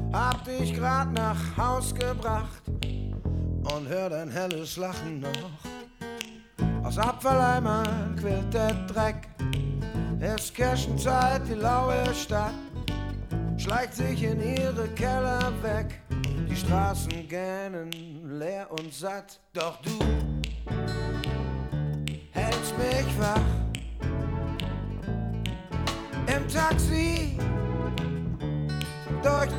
hab dich grad nach Haus gebracht und hör dein helles Lachen noch. Aus Abfalleimern quillt der Dreck, es Kirchenzeit, die laue Stadt schleicht sich in ihre Keller weg. Die Straßen gähnen leer und satt, doch du hältst mich wach. Im Taxi durch